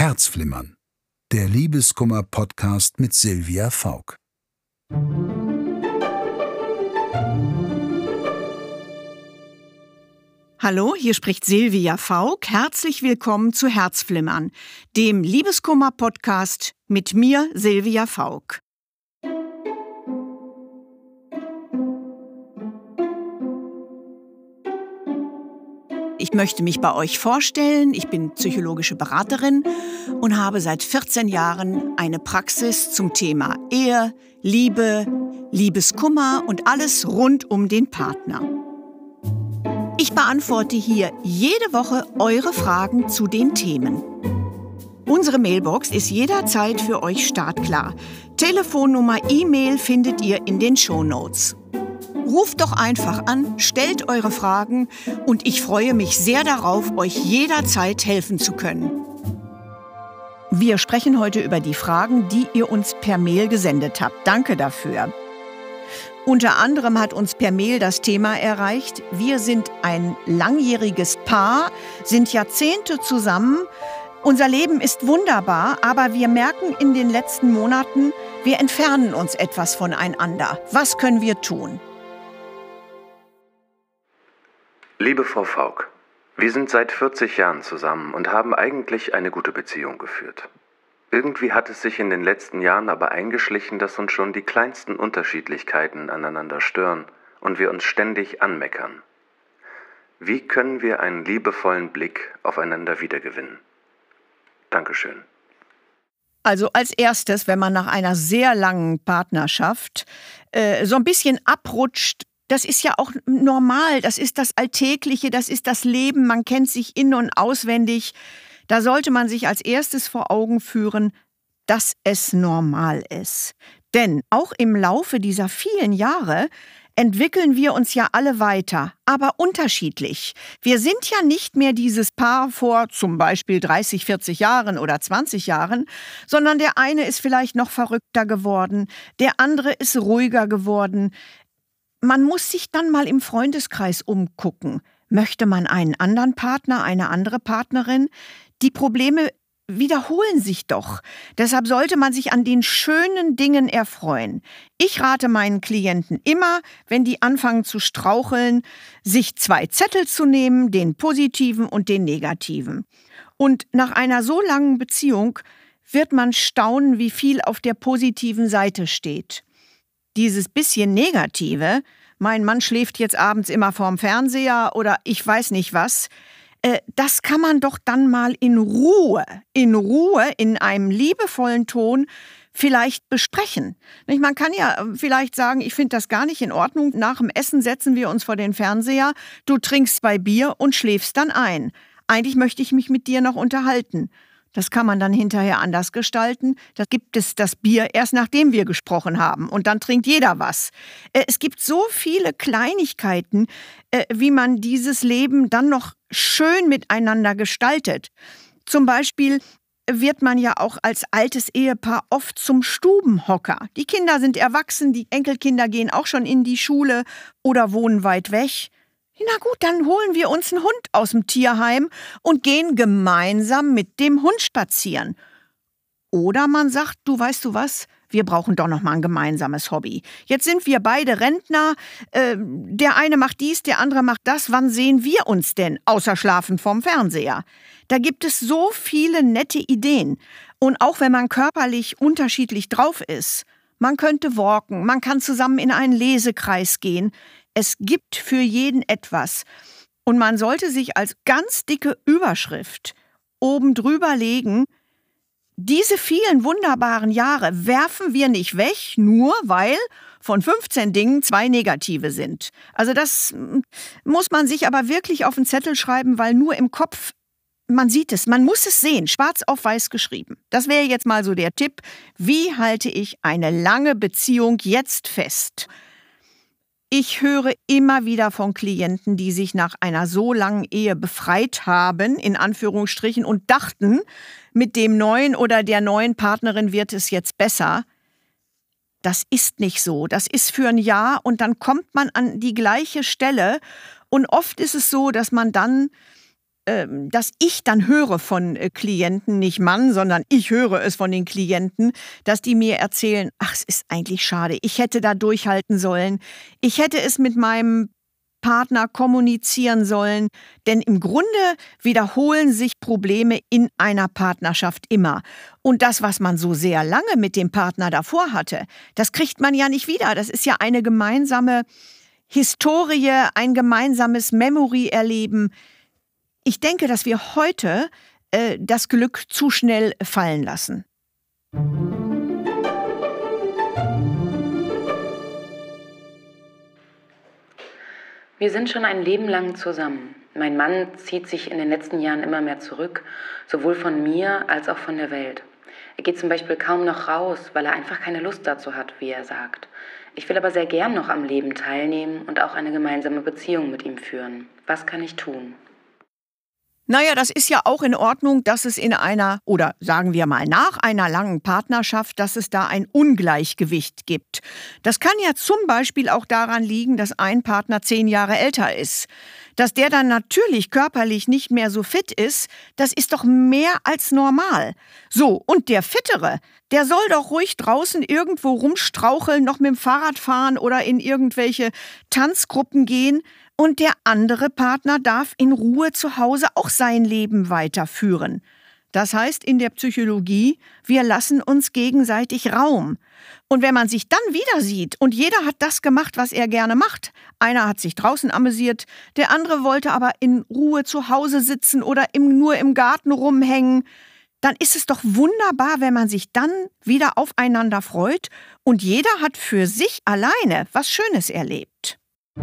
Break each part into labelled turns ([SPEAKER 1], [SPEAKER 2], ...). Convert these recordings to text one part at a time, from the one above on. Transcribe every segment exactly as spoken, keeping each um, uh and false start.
[SPEAKER 1] Herzflimmern, der Liebeskummer-Podcast mit Silvia Fauck.
[SPEAKER 2] Hallo, hier spricht Silvia Fauck. Herzlich willkommen zu Herzflimmern, dem Liebeskummer-Podcast mit mir, Silvia Fauck. Ich möchte mich bei euch vorstellen. Ich bin psychologische Beraterin und habe seit vierzehn Jahren eine Praxis zum Thema Ehe, Liebe, Liebeskummer und alles rund um den Partner. Ich beantworte hier jede Woche eure Fragen zu den Themen. Unsere Mailbox ist jederzeit für euch startklar. Telefonnummer, E-Mail findet ihr in den Shownotes. Ruft doch einfach an, stellt eure Fragen und ich freue mich sehr darauf, euch jederzeit helfen zu können. Wir sprechen heute über die Fragen, die ihr uns per Mail gesendet habt. Danke dafür. Unter anderem hat uns per Mail das Thema erreicht: Wir sind ein langjähriges Paar, sind Jahrzehnte zusammen. Unser Leben ist wunderbar, aber wir merken in den letzten Monaten, wir entfernen uns etwas voneinander. Was können wir tun?
[SPEAKER 3] Liebe Frau Fauck, wir sind seit vierzig Jahren zusammen und haben eigentlich eine gute Beziehung geführt. Irgendwie hat es sich in den letzten Jahren aber eingeschlichen, dass uns schon die kleinsten Unterschiedlichkeiten aneinander stören und wir uns ständig anmeckern. Wie können wir einen liebevollen Blick aufeinander wiedergewinnen? Dankeschön.
[SPEAKER 2] Also als erstes, wenn man nach einer sehr langen Partnerschaft äh, so ein bisschen abrutscht, das ist ja auch normal, das ist das Alltägliche, das ist das Leben, man kennt sich in- und auswendig. Da sollte man sich als erstes vor Augen führen, dass es normal ist. Denn auch im Laufe dieser vielen Jahre entwickeln wir uns ja alle weiter, aber unterschiedlich. Wir sind ja nicht mehr dieses Paar vor zum Beispiel dreißig, vierzig Jahren oder zwanzig Jahren, sondern der eine ist vielleicht noch verrückter geworden, der andere ist ruhiger geworden. Man muss sich dann mal im Freundeskreis umgucken. Möchte man einen anderen Partner, eine andere Partnerin? Die Probleme wiederholen sich doch. Deshalb sollte man sich an den schönen Dingen erfreuen. Ich rate meinen Klienten immer, wenn die anfangen zu straucheln, sich zwei Zettel zu nehmen, den positiven und den negativen. Und nach einer so langen Beziehung wird man staunen, wie viel auf der positiven Seite steht. Dieses bisschen Negative, mein Mann schläft jetzt abends immer vorm Fernseher oder ich weiß nicht was, äh, das kann man doch dann mal in Ruhe, in Ruhe, in einem liebevollen Ton vielleicht besprechen. Nicht? Man kann ja vielleicht sagen, ich finde das gar nicht in Ordnung, nach dem Essen setzen wir uns vor den Fernseher, du trinkst zwei Bier und schläfst dann ein. Eigentlich möchte ich mich mit dir noch unterhalten. Das kann man dann hinterher anders gestalten. Da gibt es das Bier erst nachdem wir gesprochen haben und dann trinkt jeder was. Es gibt so viele Kleinigkeiten, wie man dieses Leben dann noch schön miteinander gestaltet. Zum Beispiel wird man ja auch als altes Ehepaar oft zum Stubenhocker. Die Kinder sind erwachsen, die Enkelkinder gehen auch schon in die Schule oder wohnen weit weg. Na gut, dann holen wir uns einen Hund aus dem Tierheim und gehen gemeinsam mit dem Hund spazieren. Oder man sagt, du weißt du was, wir brauchen doch noch mal ein gemeinsames Hobby. Jetzt sind wir beide Rentner, äh, der eine macht dies, der andere macht das. Wann sehen wir uns denn, außer schlafen vorm Fernseher? Da gibt es so viele nette Ideen. Und auch wenn man körperlich unterschiedlich drauf ist, man könnte walken, man kann zusammen in einen Lesekreis gehen. Es gibt für jeden etwas. Und man sollte sich als ganz dicke Überschrift oben drüber legen: Diese vielen wunderbaren Jahre werfen wir nicht weg, nur weil von fünfzehn Dingen zwei negative sind. Also das muss man sich aber wirklich auf den Zettel schreiben, weil nur im Kopf, man sieht es, man muss es sehen, schwarz auf weiß geschrieben. Das wäre jetzt mal so der Tipp: Wie halte ich eine lange Beziehung jetzt fest? Ich höre immer wieder von Klienten, die sich nach einer so langen Ehe befreit haben, in Anführungsstrichen, und dachten, mit dem neuen oder der neuen Partnerin wird es jetzt besser. Das ist nicht so. Das ist für ein Jahr und dann kommt man an die gleiche Stelle. Und oft ist es so, dass man dann dass ich dann höre von Klienten, nicht Mann, sondern ich höre es von den Klienten, dass die mir erzählen, ach, es ist eigentlich schade, ich hätte da durchhalten sollen, ich hätte es mit meinem Partner kommunizieren sollen, denn im Grunde wiederholen sich Probleme in einer Partnerschaft immer. Und das, was man so sehr lange mit dem Partner davor hatte, das kriegt man ja nicht wieder. Das ist ja eine gemeinsame Historie, ein gemeinsames Memory-Erleben. Ich denke, dass wir heute äh, das Glück zu schnell fallen lassen.
[SPEAKER 4] Wir sind schon ein Leben lang zusammen. Mein Mann zieht sich in den letzten Jahren immer mehr zurück, sowohl von mir als auch von der Welt. Er geht zum Beispiel kaum noch raus, weil er einfach keine Lust dazu hat, wie er sagt. Ich will aber sehr gern noch am Leben teilnehmen und auch eine gemeinsame Beziehung mit ihm führen. Was kann ich tun?
[SPEAKER 2] Naja, das ist ja auch in Ordnung, dass es in einer, oder sagen wir mal nach einer langen Partnerschaft, dass es da ein Ungleichgewicht gibt. Das kann ja zum Beispiel auch daran liegen, dass ein Partner zehn Jahre älter ist. Dass der dann natürlich körperlich nicht mehr so fit ist, das ist doch mehr als normal. So, und der Fittere, der soll doch ruhig draußen irgendwo rumstraucheln, noch mit dem Fahrrad fahren oder in irgendwelche Tanzgruppen gehen. Und der andere Partner darf in Ruhe zu Hause auch sein Leben weiterführen. Das heißt in der Psychologie, wir lassen uns gegenseitig Raum. Und wenn man sich dann wieder sieht und jeder hat das gemacht, was er gerne macht, einer hat sich draußen amüsiert, der andere wollte aber in Ruhe zu Hause sitzen oder im, nur im Garten rumhängen, dann ist es doch wunderbar, wenn man sich dann wieder aufeinander freut und jeder hat für sich alleine was Schönes erlebt.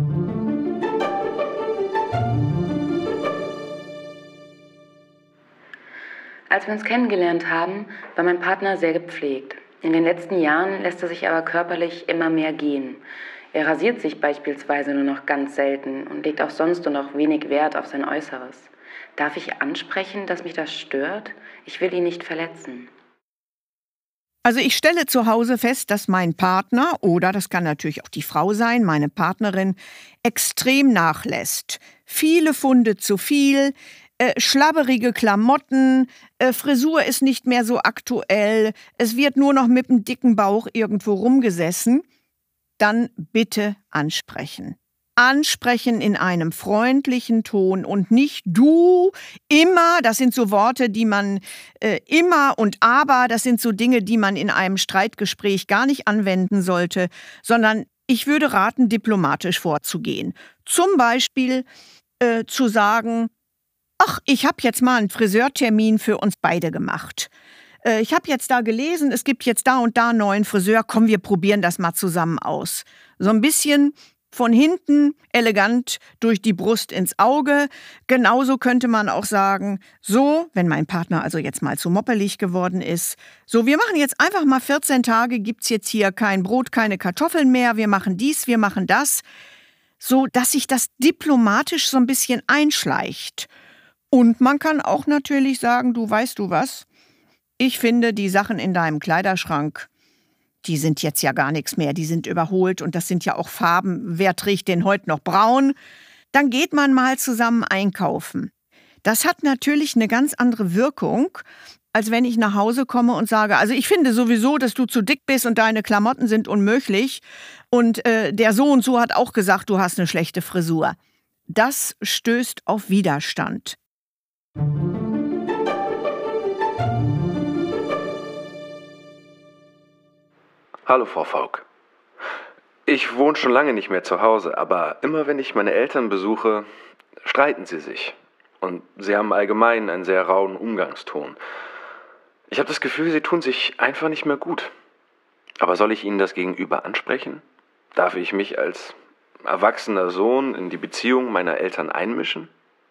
[SPEAKER 4] Als wir uns kennengelernt haben, war mein Partner sehr gepflegt. In den letzten Jahren lässt er sich aber körperlich immer mehr gehen. Er rasiert sich beispielsweise nur noch ganz selten und legt auch sonst nur noch wenig Wert auf sein Äußeres. Darf ich ansprechen, dass mich das stört? Ich will ihn nicht verletzen.
[SPEAKER 2] Also ich stelle zu Hause fest, dass mein Partner, oder das kann natürlich auch die Frau sein, meine Partnerin, extrem nachlässt. Viele Funde zu viel, Äh, schlabberige Klamotten, äh, Frisur ist nicht mehr so aktuell, es wird nur noch mit dem dicken Bauch irgendwo rumgesessen, dann bitte ansprechen. Ansprechen in einem freundlichen Ton und nicht du, immer, das sind so Worte, die man äh, immer und aber, das sind so Dinge, die man in einem Streitgespräch gar nicht anwenden sollte, sondern ich würde raten, diplomatisch vorzugehen. Zum Beispiel äh, zu sagen, ach, ich habe jetzt mal einen Friseurtermin für uns beide gemacht. Äh, ich habe jetzt da gelesen, es gibt jetzt da und da einen neuen Friseur. Komm, wir probieren das mal zusammen aus. So ein bisschen von hinten, elegant durch die Brust ins Auge. Genauso könnte man auch sagen, so, wenn mein Partner also jetzt mal zu moppelig geworden ist, so, wir machen jetzt einfach mal vierzehn Tage, gibt's jetzt hier kein Brot, keine Kartoffeln mehr, wir machen dies, wir machen das. So, dass sich das diplomatisch so ein bisschen einschleicht. Und man kann auch natürlich sagen, du weißt du was, ich finde die Sachen in deinem Kleiderschrank, die sind jetzt ja gar nichts mehr, die sind überholt und das sind ja auch Farben, wer trägt denn heute noch braun? Dann geht man mal zusammen einkaufen. Das hat natürlich eine ganz andere Wirkung, als wenn ich nach Hause komme und sage, also ich finde sowieso, dass du zu dick bist und deine Klamotten sind unmöglich und äh, der so und so hat auch gesagt, du hast eine schlechte Frisur. Das stößt auf Widerstand.
[SPEAKER 3] Hallo Frau Faulk. Ich wohne schon lange nicht mehr zu Hause, aber immer wenn ich meine Eltern besuche, streiten sie sich. Und sie haben allgemein einen sehr rauen Umgangston. Ich habe das Gefühl, sie tun sich einfach nicht mehr gut. Aber soll ich Ihnen das gegenüber ansprechen? Darf ich mich als erwachsener Sohn in die Beziehung meiner Eltern einmischen?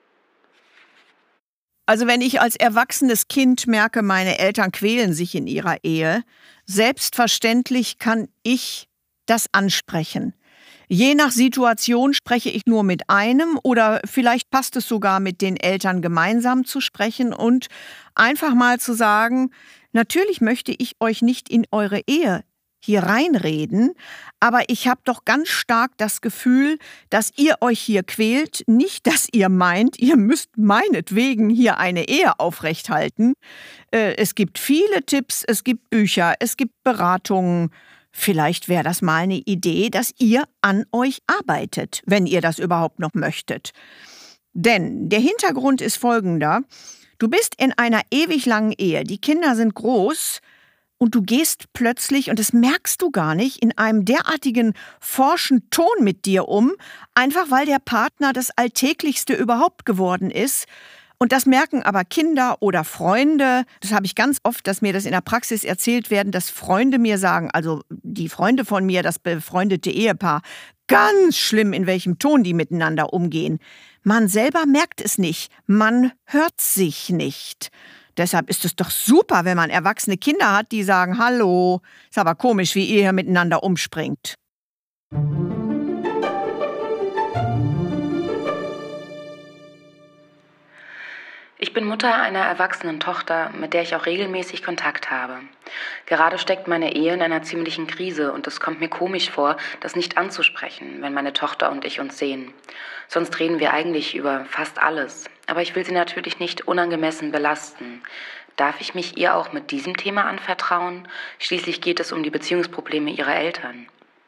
[SPEAKER 2] Also wenn ich als erwachsenes Kind merke, meine Eltern quälen sich in ihrer Ehe, selbstverständlich kann ich das ansprechen. Je nach Situation spreche ich nur mit einem oder vielleicht passt es sogar mit den Eltern gemeinsam zu sprechen und einfach mal zu sagen, natürlich möchte ich euch nicht in eure Ehe hier reinreden, aber ich habe doch ganz stark das Gefühl, dass ihr euch hier quält, nicht, dass ihr meint, ihr müsst meinetwegen hier eine Ehe aufrechthalten. Äh, es gibt viele Tipps, es gibt Bücher, es gibt Beratungen. Vielleicht wäre das mal eine Idee, dass ihr an euch arbeitet, wenn ihr das überhaupt noch möchtet. Denn der Hintergrund ist folgender: Du bist in einer ewig langen Ehe, die Kinder sind groß und du gehst plötzlich, und das merkst du gar nicht, in einem derartigen forschen Ton mit dir um, einfach weil der Partner das Alltäglichste überhaupt geworden ist. Und das merken aber Kinder oder Freunde. Das habe ich ganz oft, dass mir das in der Praxis erzählt werden, dass Freunde mir sagen, also die Freunde von mir, das befreundete Ehepaar, ganz schlimm, in welchem Ton die miteinander umgehen. Man selber merkt es nicht, man hört sich nicht. Deshalb ist es doch super, wenn man erwachsene Kinder hat, die sagen, hallo, ist aber komisch, wie ihr hier miteinander umspringt.
[SPEAKER 4] Ich bin Mutter einer erwachsenen Tochter, mit der ich auch regelmäßig Kontakt habe. Gerade steckt meine Ehe in einer ziemlichen Krise und es kommt mir komisch vor, das nicht anzusprechen, wenn meine Tochter und ich uns sehen. Sonst reden wir eigentlich über fast alles. Aber ich will sie natürlich nicht unangemessen belasten. Darf ich mich ihr auch mit diesem Thema anvertrauen? Schließlich geht es um die Beziehungsprobleme ihrer Eltern.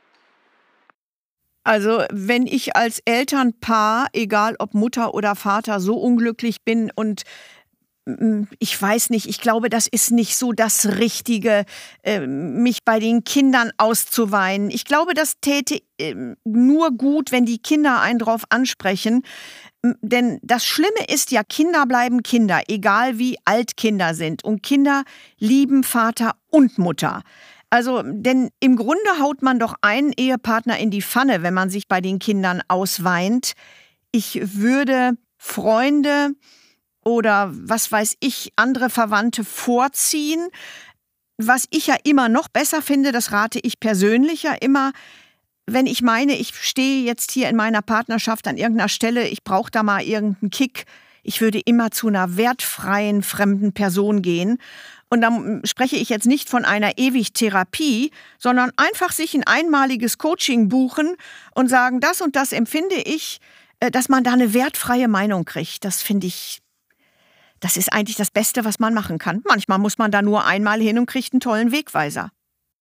[SPEAKER 2] Also wenn ich als Elternpaar, egal ob Mutter oder Vater, so unglücklich bin und ich weiß nicht, ich glaube, das ist nicht so das Richtige, mich bei den Kindern auszuweinen. Ich glaube, das täte nur gut, wenn die Kinder einen drauf ansprechen. Denn das Schlimme ist ja, Kinder bleiben Kinder, egal wie alt Kinder sind. Und Kinder lieben Vater und Mutter. Also, denn im Grunde haut man doch einen Ehepartner in die Pfanne, wenn man sich bei den Kindern ausweint. Ich würde Freunde oder was weiß ich, andere Verwandte vorziehen. Was ich ja immer noch besser finde, das rate ich persönlich ja immer, wenn ich meine, ich stehe jetzt hier in meiner Partnerschaft an irgendeiner Stelle, ich brauche da mal irgendeinen Kick, ich würde immer zu einer wertfreien fremden Person gehen. Und dann spreche ich jetzt nicht von einer ewig Therapie, sondern einfach sich ein einmaliges Coaching buchen und sagen, das und das empfinde ich, dass man da eine wertfreie Meinung kriegt. Das finde ich, das ist eigentlich das Beste, was man machen kann. Manchmal muss man da nur einmal hin und kriegt einen tollen Wegweiser.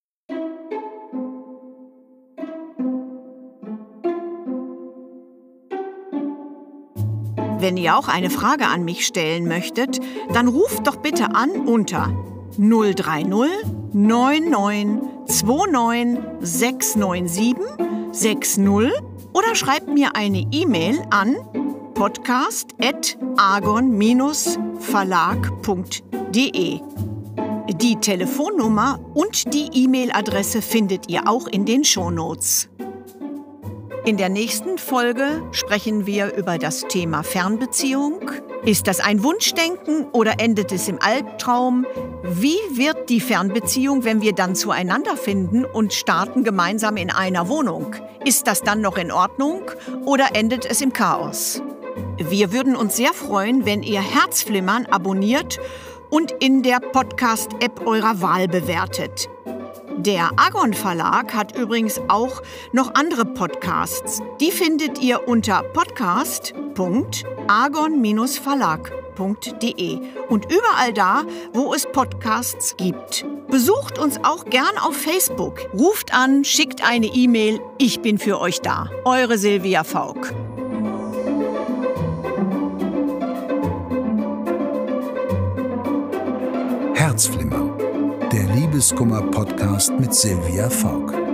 [SPEAKER 2] Wenn ihr auch eine Frage an mich stellen möchtet, dann ruft doch bitte an unter null drei null neun neun zwei neun sechs neun sieben sechs null oder schreibt mir eine E-Mail an podcast at argon verlag punkt de. Die Telefonnummer und die E-Mail-Adresse findet ihr auch in den Shownotes. In der nächsten Folge sprechen wir über das Thema Fernbeziehung. Ist das ein Wunschdenken oder endet es im Albtraum? Wie wird die Fernbeziehung, wenn wir dann zueinander finden und starten gemeinsam in einer Wohnung? Ist das dann noch in Ordnung oder endet es im Chaos? Wir würden uns sehr freuen, wenn ihr Herzflimmern abonniert und in der Podcast-App eurer Wahl bewertet. Der Argon Verlag hat übrigens auch noch andere Podcasts. Die findet ihr unter podcast punkt argon verlag punkt de und überall da, wo es Podcasts gibt. Besucht uns auch gern auf Facebook. Ruft an, schickt eine E-Mail. Ich bin für euch da. Eure Silvia Fauck.
[SPEAKER 1] Herzflimmer, der Liebeskummer-Podcast mit Silvia Fauck.